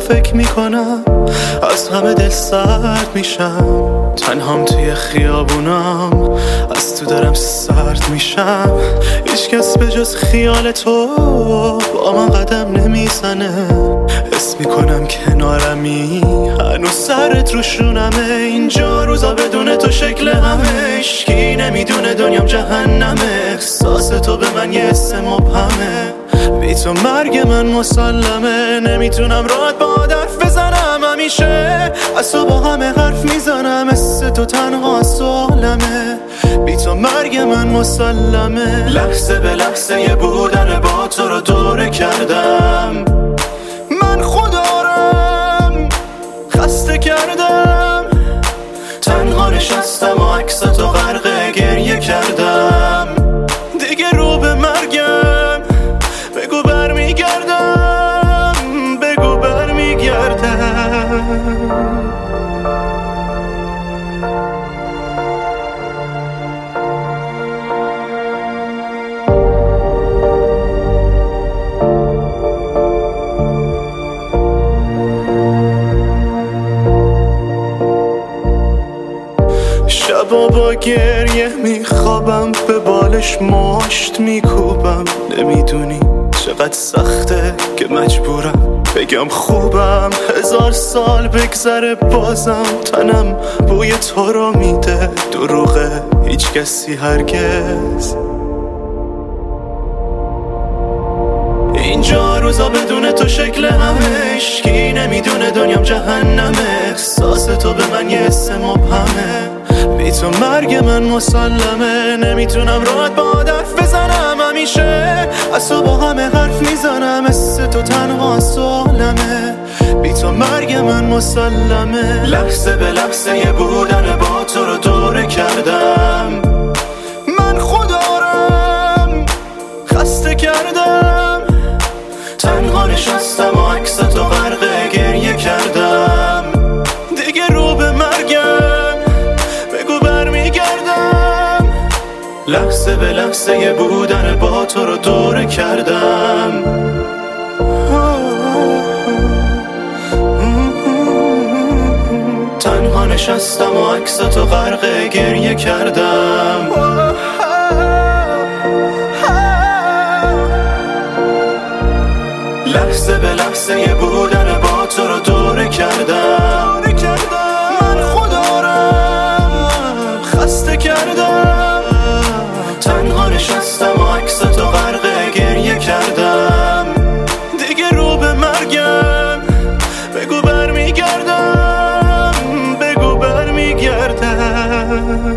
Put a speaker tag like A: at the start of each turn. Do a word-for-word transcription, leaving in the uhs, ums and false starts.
A: فکر میکنم از همه دل سرد میشم، تنهام توی خیابونم از تو دارم سرد میشم. هیچ کس به جز خیال تو با من قدم نمیزنه، حس میکنم کنارمی هنوز سرت روشونمه. اینجا روزا بدون تو شکل همه، هیچکی نمیدونه دنیام جهنمه. احساس تو به من یه حس مبهمه، بی تو مرگ من مسلمه. نمیتونم راحت با حرف بزنم، همیشه از تو با همه حرف میزنم. مثل تو تنها از عالمه، بی تو مرگ من مسلمه. لحظه به لحظه یه بودن با تو رو دوره کردم، من خودارم خسته کردم. تنها نشستم و عکس تو غرق گریه کردم. دیگه رو به مرگم بگو برمیگردم، بگو برمیگردم. شبا با گریه میخوابم، به بالش مشت میکوبم. نمیدونی چقدر سخته که مجبورم بگم خوبم. هزار سال بگذره بازم تنم بوی تو رو میده. دروغه هیچ کسی هرگز اینجا روزا بدون تو شکل همه، هیچکی نمیدونه دنیام جهنمه. احساس تو به من یه حس مبهمه، بی تو مرگ من مسلمه. نمیتونم راحت با حرف بزنم، همیشه از تو با همه حرف میزنم. مثل تو تنها از عالمه، بی تو مرگ من مسلمه. لحظه به لحظه یه بودن با تو رو دوره کردم، من خودارم خسته کردم. تنها نشستم و عکس تو غرق گریه کردم. دیگه رو به مرگم بگو برمیگردم. لحظه به لحظه یه بودن با تو رو دوره کردم. تنها نشستم و عکس تو غرق گریه کردم. لحظه به لحظه یه بودن با تو رو دوره کردم. من خودارم خسته کردم. تنها نشستم و عکس تو غرق گریه کردم. دیگه رو به مرگم بگو برمیگردم، بگو برمیگردم.